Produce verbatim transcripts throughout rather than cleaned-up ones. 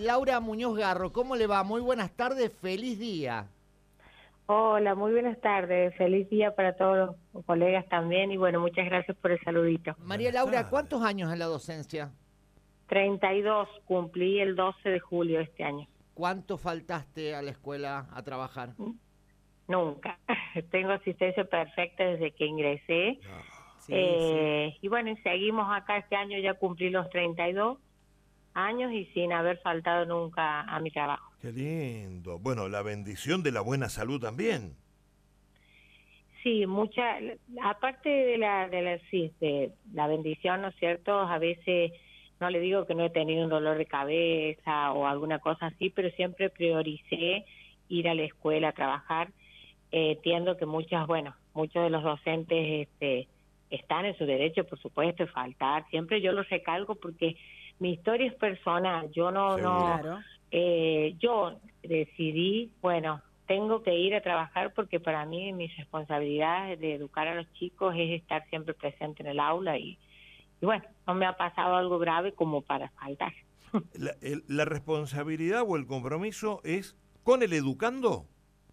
Laura Muñoz Garro, ¿cómo le va? Muy buenas tardes, feliz día. Hola, muy buenas tardes. Feliz día para todos los colegas también y bueno, muchas gracias por el saludito. María Buenas Laura, tardes. ¿cuántos años en la docencia? treinta y dos, cumplí el doce de julio de este año. ¿Cuánto faltaste a la escuela a trabajar? Nunca. Tengo asistencia perfecta desde que ingresé. Sí, eh, sí. Y bueno, y seguimos acá este año, ya cumplí los treinta y dos años y sin haber faltado nunca a mi trabajo. Qué lindo. Bueno, la bendición de la buena salud también. Sí, mucha, aparte de la, de la, sí, de la bendición, ¿no es cierto? A veces, no le digo que no he tenido un dolor de cabeza o alguna cosa así, pero siempre prioricé ir a la escuela a trabajar. Eh, entiendo que muchas, bueno, muchos de los docentes este, están en su derecho, por supuesto, de faltar. Siempre yo lo recalco porque mi historia es personal. Yo no, Seguro. no, Claro. eh, yo decidí, bueno, tengo que ir a trabajar porque para mí mi responsabilidad de educar a los chicos es estar siempre presente en el aula y, y bueno, no me ha pasado algo grave como para faltar. La, el, la responsabilidad o el compromiso es con el educando.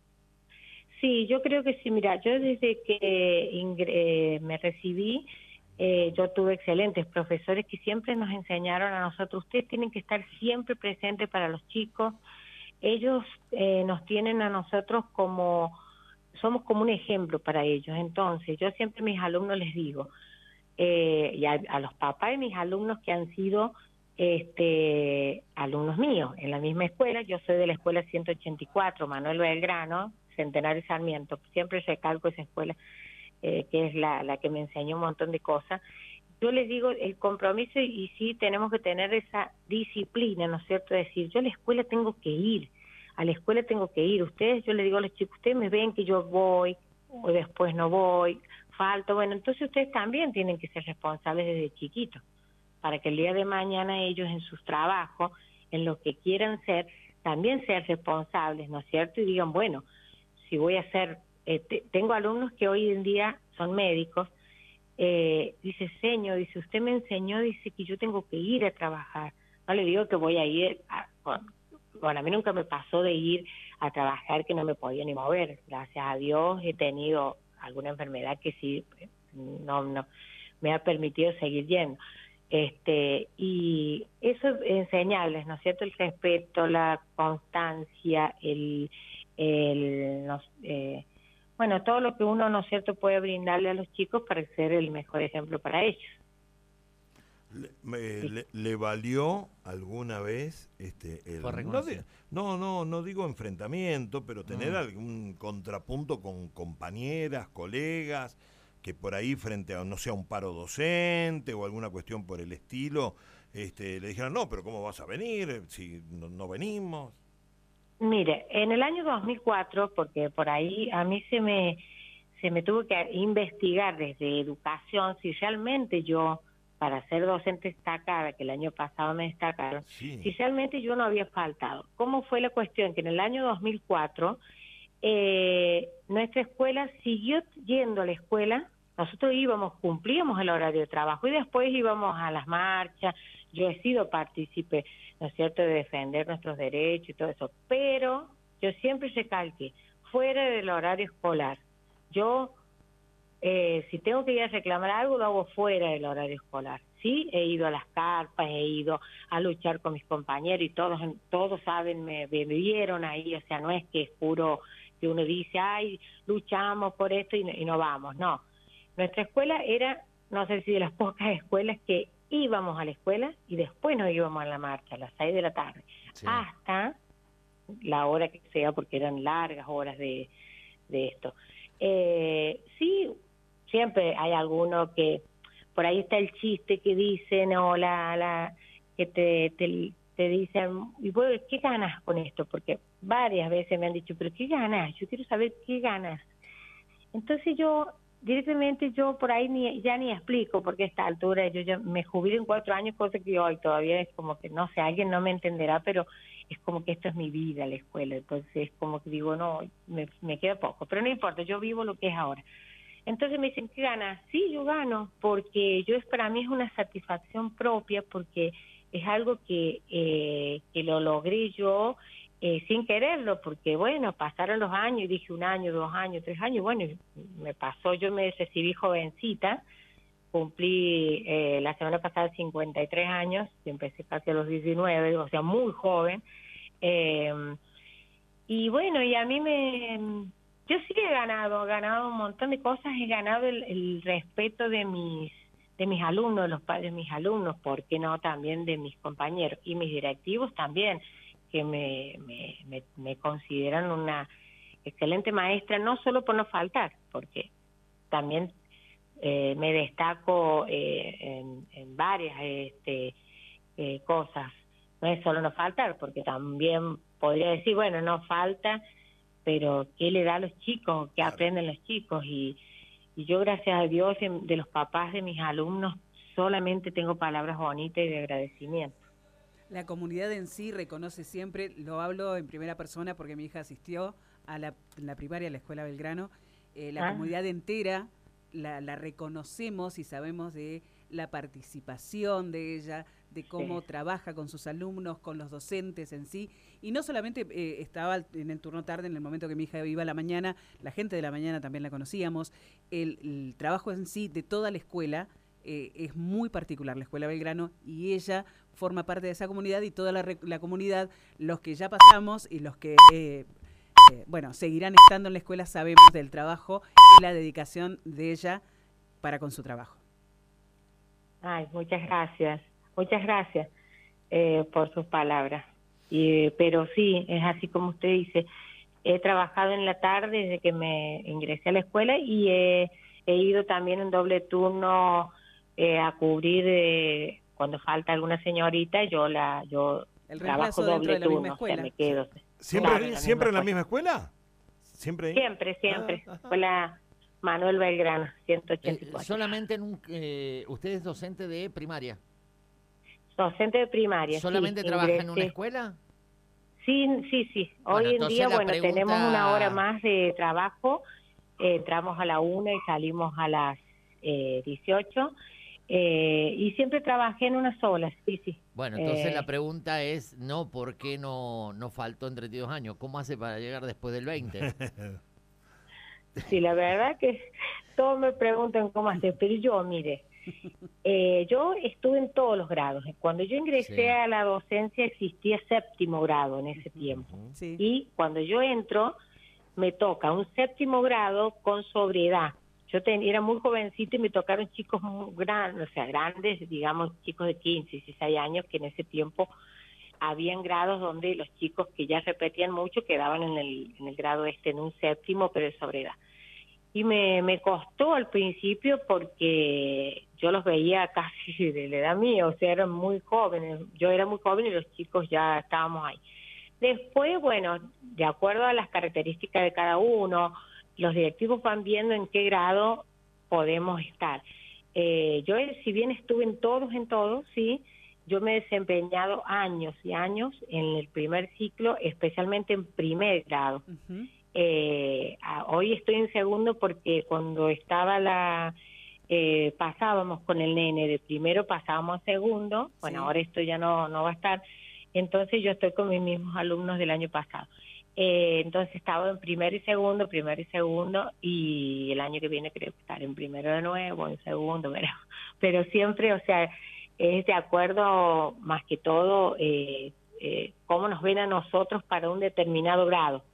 Sí, yo creo que sí. Mira, yo desde que ingre, me recibí, eh, yo tuve excelentes profesores que siempre nos enseñaron a nosotros, ustedes tienen que estar siempre presentes para los chicos. Ellos eh, nos tienen a nosotros como, somos como un ejemplo para ellos. Entonces, yo siempre a mis alumnos les digo, eh, y a, a los papás de mis alumnos que han sido este alumnos míos en la misma escuela, yo soy de la escuela ciento ochenta y cuatro, Manuel Belgrano, Centenario Sarmiento, siempre recalco esa escuela, eh, que es la, la que me enseñó un montón de cosas. Yo les digo el compromiso y, y sí tenemos que tener esa disciplina, ¿no es cierto? Decir, yo a la escuela tengo que ir, a la escuela tengo que ir. Ustedes, yo les digo a los chicos, ustedes me ven que yo voy o después no voy, falto. Bueno, entonces ustedes también tienen que ser responsables desde chiquitos para que el día de mañana ellos en sus trabajos, en lo que quieran ser, también sean responsables, ¿no es cierto? Y digan, bueno, si voy a ser, eh, te, tengo alumnos que hoy en día son médicos, eh, dice, señor, dice, usted me enseñó, dice que yo tengo que ir a trabajar. No le digo que voy a ir, a, bueno, bueno, a mí nunca me pasó de ir a trabajar que no me podía ni mover. Gracias a Dios he tenido alguna enfermedad que sí, no, no, me ha permitido seguir yendo. Este, y eso es enseñarles, ¿no es cierto? El respeto, la constancia, el, el no, eh, bueno, todo lo que uno, ¿no es cierto?, puede brindarle a los chicos para ser el mejor ejemplo para ellos. ¿Le, me, sí. le, le valió alguna vez este el, no, de, no, no, no digo enfrentamiento, pero tener mm. algún contrapunto con compañeras, colegas, que por ahí frente a, no sé, a un paro docente o alguna cuestión por el estilo, este, le dijeron, no, pero ¿cómo vas a venir si no, no venimos? Mire, en el año dos mil cuatro, porque por ahí a mí se me, se me tuvo que investigar desde educación si realmente yo, para ser docente destacada, que el año pasado me destacaron, sí. si realmente yo no había faltado. ¿Cómo fue la cuestión? Que en el año dos mil cuatro... Eh, nuestra escuela siguió yendo a la escuela, nosotros íbamos, cumplíamos el horario de trabajo y después íbamos a las marchas, yo he sido partícipe, ¿no es cierto?, de defender nuestros derechos y todo eso, pero yo siempre recalqué, fuera del horario escolar, yo, eh, si tengo que ir a reclamar algo, lo hago fuera del horario escolar. Sí, he ido a las carpas, he ido a luchar con mis compañeros y todos todos saben, me, me vieron ahí, o sea, no es que es puro que uno dice, ay, luchamos por esto y no, y no vamos, no. Nuestra escuela era, no sé si de las pocas escuelas que íbamos a la escuela y después nos íbamos a la marcha a las seis de la tarde, sí. hasta la hora que sea, porque eran largas horas de, de esto. Eh, sí, siempre hay alguno que, por ahí está el chiste que dicen, o la, la que te, te, te dicen, ¿y vos qué ganas con esto? Porque varias veces me han dicho, ¿pero qué ganas? Yo quiero saber qué ganas. Entonces yo, directamente yo por ahí ni, ya ni explico, porque a esta altura yo ya me jubilo en cuatro años, cosa que hoy todavía es como que, no sé, alguien no me entenderá, pero es como que esto es mi vida, la escuela. Entonces es como que digo, no, me, me queda poco, pero no importa, yo vivo lo que es ahora. Entonces me dicen, ¿qué ganas? Sí, yo gano, porque yo es para mí es una satisfacción propia, porque es algo que, eh, que lo logré yo eh, sin quererlo, porque bueno, pasaron los años, y dije un año, dos años, tres años, bueno, me pasó, yo me recibí jovencita, cumplí eh, la semana pasada cincuenta y tres años, y empecé casi a los diecinueve, o sea, muy joven, eh, y bueno, y a mí me... Yo sí he ganado, he ganado un montón de cosas, he ganado el, el respeto de mis de mis alumnos, de los padres de mis alumnos, ¿por qué no? También de mis compañeros y mis directivos también, que me, me, me, me consideran una excelente maestra, no solo por no faltar, porque también eh, me destaco eh, en, en varias este, eh, cosas, no es solo no faltar, porque también podría decir, bueno, no falta, pero ¿qué le da a los chicos? ¿Qué aprenden los chicos? Y, y yo, gracias a Dios, de los papás de mis alumnos, solamente tengo palabras bonitas y de agradecimiento. La comunidad en sí reconoce siempre, lo hablo en primera persona porque mi hija asistió a la, la primaria, a la Escuela Belgrano, eh, la ah. comunidad entera la, la reconocemos y sabemos de la participación de ella, de cómo sí. trabaja con sus alumnos, con los docentes en sí, y no solamente eh, estaba en el turno tarde, en el momento que mi hija iba a la mañana, la gente de la mañana también la conocíamos, el, el trabajo en sí de toda la escuela eh, es muy particular, la Escuela Belgrano, y ella forma parte de esa comunidad, y toda la, la comunidad, los que ya pasamos y los que, eh, eh, bueno, seguirán estando en la escuela, sabemos del trabajo y la dedicación de ella para con su trabajo. Ay, muchas gracias, muchas gracias eh, por sus palabras. Y, pero sí, es así como usted dice, he trabajado en la tarde desde que me ingresé a la escuela y he, he ido también en doble turno eh, a cubrir eh, cuando falta alguna señorita, yo la yo El trabajo doble de la turno, misma escuela. O sea, me quedo. ¿Siempre, claro, ¿siempre en la misma escuela? ¿Siempre? Siempre, siempre. Ah, Escuela Manuel Belgrano, ciento ochenta y cuatro. Eh, solamente en un, eh, usted es docente de primaria. Docente de primaria. ¿Solamente sí, trabaja ingresé. en una escuela? Sí, sí, sí. Bueno, Hoy en día, bueno, pregunta... tenemos una hora más de trabajo. Eh, entramos a la una y salimos a las eh, dieciocho. Eh, y siempre trabajé en una sola, sí, sí. Bueno, entonces eh, la pregunta es, no, ¿por qué no, no faltó en treinta y dos años? ¿Cómo hace para llegar después del veinte? Sí, la verdad que todos me preguntan cómo hacer, pero yo, mire, eh, yo estuve en todos los grados. Cuando yo ingresé sí. a la docencia existía séptimo grado en ese tiempo. Sí. Y cuando yo entro, me toca un séptimo grado con sobriedad. Yo ten, era muy jovencita y me tocaron chicos muy grandes, o sea, grandes, digamos, chicos de quince, dieciséis años, que en ese tiempo habían grados donde los chicos que ya repetían mucho quedaban en el, en el grado este, en un séptimo, pero de sobriedad. Y me, me costó al principio porque yo los veía casi de la edad mía, o sea, eran muy jóvenes. Yo era muy joven y los chicos ya estábamos ahí. Después, bueno, de acuerdo a las características de cada uno, los directivos van viendo en qué grado podemos estar. Eh, yo, si bien estuve en todos, en todos, sí, yo me he desempeñado años y años en el primer ciclo, especialmente en primer grado. Uh-huh. Eh, a, hoy estoy en segundo porque cuando estaba la... Eh, pasábamos con el nene de primero, pasábamos a segundo, bueno, sí. ahora esto ya no, no va a estar, entonces yo estoy con mis mismos alumnos del año pasado. Eh, entonces estaba en primero y segundo, primero y segundo, y el año que viene creo que estar en primero de nuevo, en segundo, pero, pero siempre, o sea, es de acuerdo más que todo eh, eh, cómo nos ven a nosotros para un determinado grado.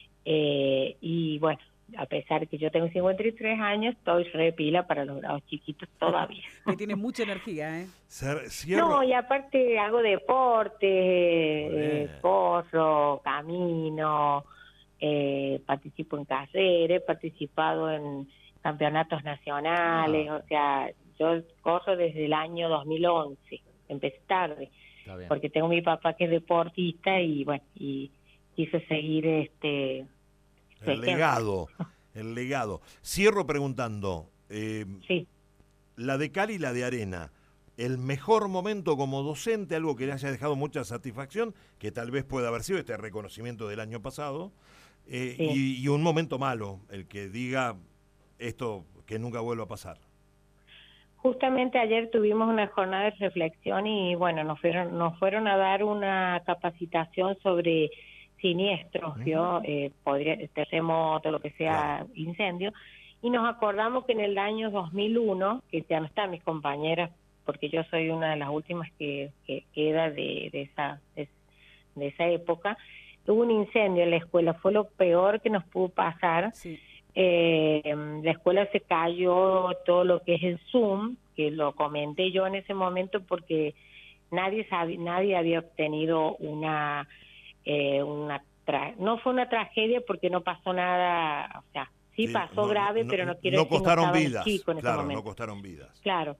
Eh, y bueno, a pesar de que yo tengo cincuenta y tres años, estoy re pila para los grados chiquitos todavía. Que tiene mucha energía, ¿eh? No, y aparte hago deporte, eh, corro, camino, eh, participo en carreras, he participado en campeonatos nacionales, ah. o sea, yo corro desde el año dos mil once, empecé tarde, porque tengo mi papá que es deportista y bueno, y quiso seguir este... El legado, el legado. Cierro preguntando, eh, sí. la de cal y la de arena, el mejor momento como docente, algo que le haya dejado mucha satisfacción, que tal vez pueda haber sido este reconocimiento del año pasado, eh, sí. y, y un momento malo, el que diga esto que nunca vuelva a pasar. justamente ayer tuvimos una jornada de reflexión y bueno, nos fueron, nos fueron a dar una capacitación sobre siniestros, uh-huh. ¿Vio? Eh, podría, terremoto, lo que sea, claro. Incendio, y nos acordamos que en el año dos mil uno, que ya no están mis compañeras, porque yo soy una de las últimas que, que queda de, de, esa, de, de esa época, hubo un incendio en la escuela, fue lo peor que nos pudo pasar. Sí. Eh, la escuela se cayó, todo lo que es el Zoom, que lo comenté yo en ese momento porque nadie sabía, nadie había obtenido una, eh, una tra- no fue una tragedia porque no pasó nada, o sea, sí, sí pasó no, grave, no, pero no quiero no decir costaron no vidas, chico en claro, ese momento. no costaron vidas. Claro.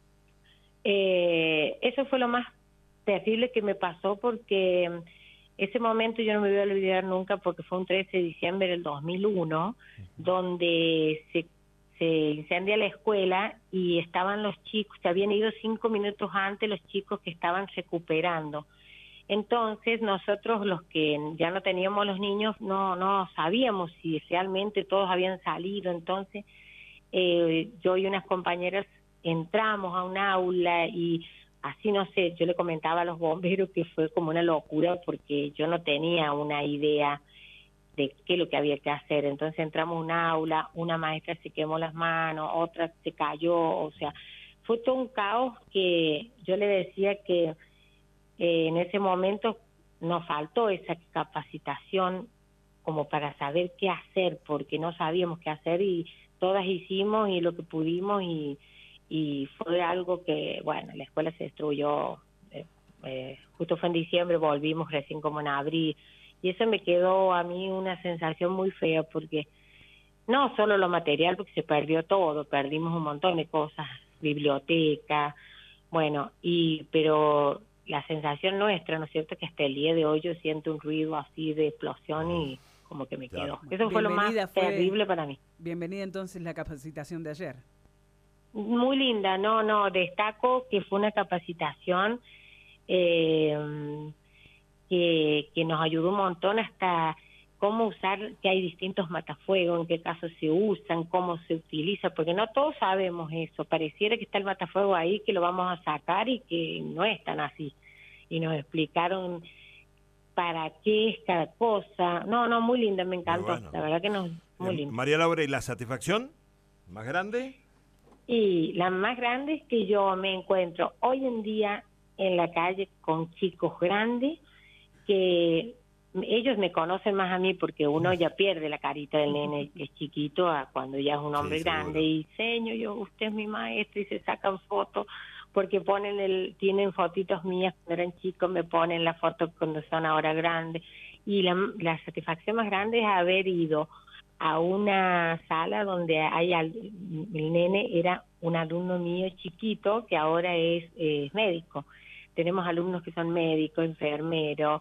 Eh, eso fue lo más terrible que me pasó porque ese momento yo no me voy a olvidar nunca porque fue un trece de diciembre del dos mil uno, uh-huh. donde se, se incendia la escuela y estaban los chicos, se habían ido cinco minutos antes los chicos que estaban recuperando. Entonces nosotros los que ya no teníamos los niños no, no sabíamos si realmente todos habían salido, entonces eh, yo y unas compañeras entramos a un aula y así no sé, yo le comentaba a los bomberos que fue como una locura porque yo no tenía una idea de qué es lo que había que hacer. Entonces entramos a un aula, una maestra se quemó las manos, otra se cayó, o sea, fue todo un caos que yo le decía que eh, en ese momento nos faltó esa capacitación como para saber qué hacer, porque no sabíamos qué hacer y todas hicimos y lo que pudimos y y fue algo que, bueno, la escuela se destruyó, eh, eh, justo fue en diciembre, volvimos recién como en abril, y eso me quedó a mí una sensación muy fea, porque no solo lo material, porque se perdió todo, perdimos un montón de cosas, biblioteca, bueno, y pero la sensación nuestra, ¿no es cierto?, que hasta el día de hoy yo siento un ruido así de explosión y como que me quedó. Eso fue lo más fue, terrible para mí. Bienvenida entonces la capacitación de ayer. Muy linda, no, no, destaco que fue una capacitación eh, que, que nos ayudó un montón hasta cómo usar, que hay distintos matafuegos, en qué casos se usan, cómo se utiliza, porque no todos sabemos eso, pareciera que está el matafuego ahí, que lo vamos a sacar y que no es tan así, y nos explicaron para qué es cada cosa, no, no, muy linda, me encantó, bueno. La verdad que no, muy eh, linda. María Laura, ¿y la satisfacción más grande? Y la más grande es que yo me encuentro hoy en día en la calle con chicos grandes que ellos me conocen más a mí porque uno ya pierde la carita del nene que es chiquito a cuando ya es un hombre sí, grande y señor, yo usted es mi maestro y se sacan fotos porque ponen el tienen fotitos mías cuando eran chicos, me ponen la foto cuando son ahora grandes y la, la satisfacción más grande es haber ido a una sala donde hay al, el nene era un alumno mío chiquito que ahora es eh, médico. Tenemos alumnos que son médicos, enfermeros,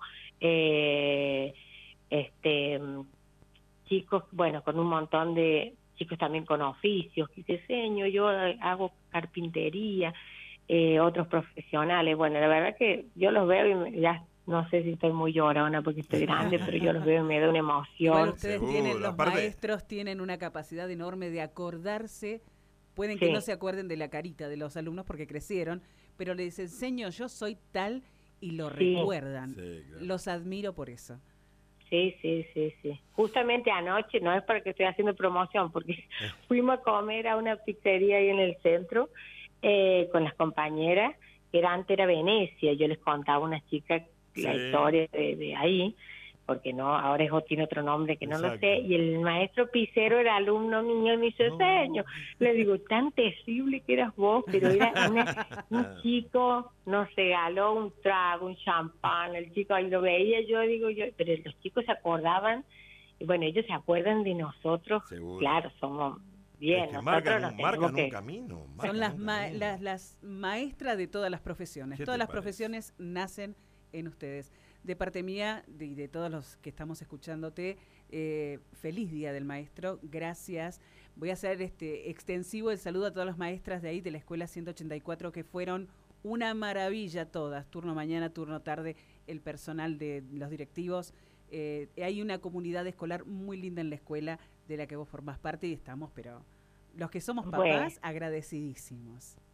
eh, este chicos, bueno, con un montón de chicos también con oficios, que diseño, yo hago carpintería, eh, otros profesionales. Bueno, la verdad que yo los veo y me, ya no sé si estoy muy llorona porque estoy grande, pero yo los veo y me da una emoción. Bueno, ustedes Seguro, tienen, los aparte... maestros tienen una capacidad enorme de acordarse, pueden que sí. no se acuerden de la carita de los alumnos porque crecieron, pero les enseño, yo soy tal y lo sí. recuerdan. Sí, claro. Los admiro por eso. Sí, sí, sí, sí. Justamente anoche, no es para que estoy haciendo promoción, porque fuimos a comer a una pizzería ahí en el centro eh, con las compañeras, que era, antes era Venecia, yo les contaba a unas chicas la sí. historia de, de ahí, porque no, ahora es, tiene otro nombre que no Exacto. lo sé, y el maestro Picero era alumno mío y me hizo no. seño. Le digo, tan terrible que eras vos, pero era una, un chico, nos regaló un trago, un champán, el chico ahí lo veía, yo digo, yo, pero los chicos se acordaban, y bueno, ellos se acuerdan de nosotros, Seguro. Claro, somos bien, es que nosotros marcan, nos marcan que... un camino. Marcan Son las, un ma camino. las, las maestras de todas las profesiones, todas las parece? profesiones nacen en ustedes. De parte mía y de, de todos los que estamos escuchándote, eh, feliz Día del Maestro, gracias. Voy a hacer este extensivo el saludo a todas las maestras de ahí, de la Escuela ciento ochenta y cuatro, que fueron una maravilla todas, turno mañana, turno tarde, el personal de los directivos. Eh, hay una comunidad escolar muy linda en la escuela de la que vos formás parte y estamos, pero los que somos papás, bueno. agradecidísimos.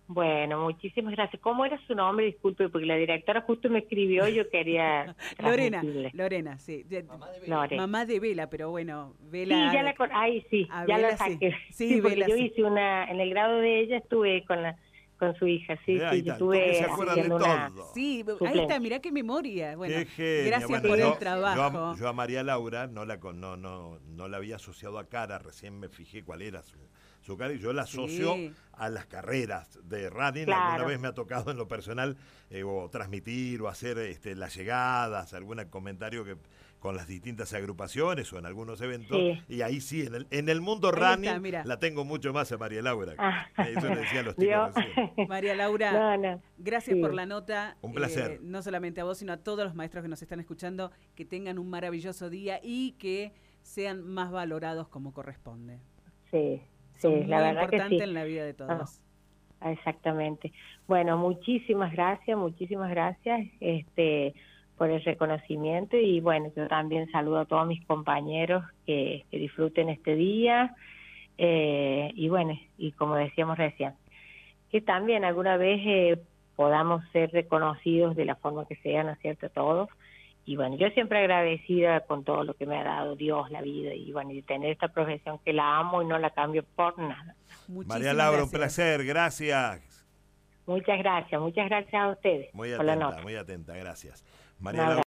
Bueno, muchísimas gracias. ¿Cómo era su nombre? Disculpe, porque la directora justo me escribió y yo quería Lorena, Lorena, sí. Mamá de Vela. Lore. Mamá de Vela, pero bueno, Vela... Sí, ya la con... Ay, sí, a ya Vela, la saqué. sí. Sí, Sí, porque Vela, yo sí. hice una... En el grado de ella estuve con la con su hija, sí, Mirá, ahí sí, yo está, estuve se acuerdan de haciendo una... todo. Sí, ahí Suplente. está, mirá qué memoria. Bueno, Qué genia. gracias Bueno, por yo, el trabajo. Yo a, yo a María Laura no la, con- no, no, no la había asociado a cara, recién me fijé cuál era su, su cara y yo la asocio Sí. a las carreras de running. Claro. Alguna vez me ha tocado en lo personal eh, o transmitir o hacer este, las llegadas, algún comentario que con las distintas agrupaciones o en algunos eventos. Sí. Y ahí sí, en el, en el mundo Ahí está, running mira. la tengo mucho más a María Laura. Ah. Eso le decía a los ¿Vio? chicos recién. María Laura, No, no. gracias Sí. por la nota. Un placer. Eh, no solamente a vos, sino a todos los maestros que nos están escuchando, que tengan un maravilloso día y que sean más valorados como corresponde. Sí, Son sí, muy la verdad que importantes sí. en la vida de todos. Ah, exactamente. Bueno, muchísimas gracias, muchísimas gracias este, por el reconocimiento y bueno, yo también saludo a todos mis compañeros que, que disfruten este día eh, y bueno, y como decíamos recién, que también alguna vez eh, podamos ser reconocidos de la forma que sea, ¿no es cierto?, todos. Y bueno, yo siempre agradecida con todo lo que me ha dado Dios, la vida, y bueno, y tener esta profesión que la amo y no la cambio por nada. Muchísimas María Laura, gracias. un placer, gracias. Muchas gracias, muchas gracias a ustedes Muy por la atenta, nota. muy atenta, gracias. Un María abrazo. Laura.